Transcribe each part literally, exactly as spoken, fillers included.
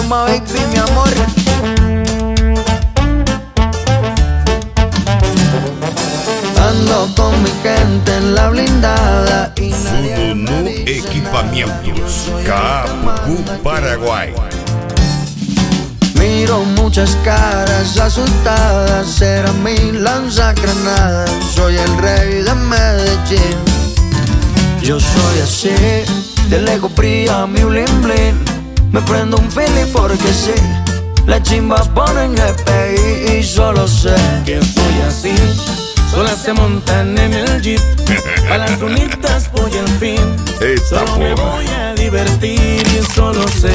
Maluma, baby, mi amor. Ando con mi gente en la blindada y nadie me Zulu dice Equipamentos, nada. Capucu, Paraguay. Miro muchas caras asustadas, era mi lanzacgranada. Soy el rey de Medellín. Yo soy así, de lejos brilla mi bling bling. Me prendo un feeling porque sí, las chimbas ponen G P I y solo sé que soy así. Solas se montan en el jeep, a las unitas voy al fin. Esta Solo me porra. voy a divertir y solo sé.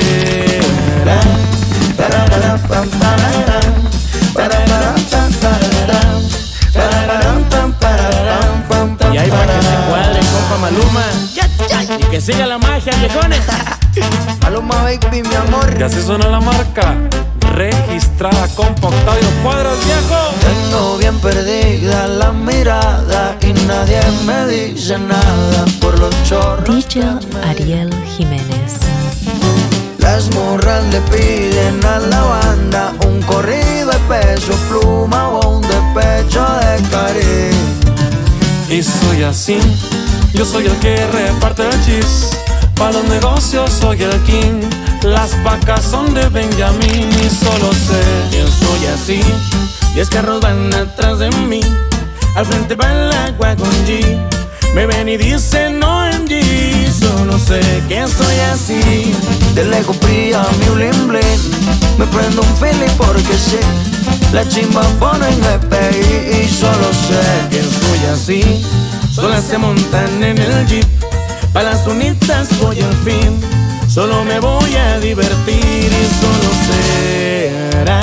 Y ahí para que se cuadre, compa Maluma, y que siga la magia, viejones. Maluma, baby, mi amor. Ya se suena la marca registrada con Octavio Cuadros, viejo. Tengo bien perdida la mirada y nadie me dice nada por los chorros. D J Ariel Jiménez. Las morras le piden a la banda un corrido de Peso Pluma o un despecho de Cari. Y soy así, yo soy el que reparte el chis. Para los negocios soy el king. Las vacas son de Benjamín y solo sé Yo soy así, diez carros van atrás de mí. Al frente va el agua con G. Me ven y dicen O M G. Solo sé que soy así. De lejos brilla mi bling bling. Me prendo un feeling porque sí, las chimbas ponen G P I y solo sé Que soy así. Solas se montan en el jeep, pa' las unitas voy al fin. Solo me voy a divertir y solo será.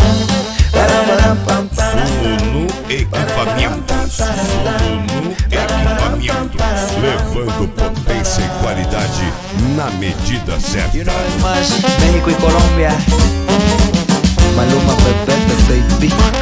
Zulu Equipamentos, Zulu Equipamentos, levando potência e qualidade na medida certa. Y una vez más, México y Colombia. Maluma, Pepe, baby.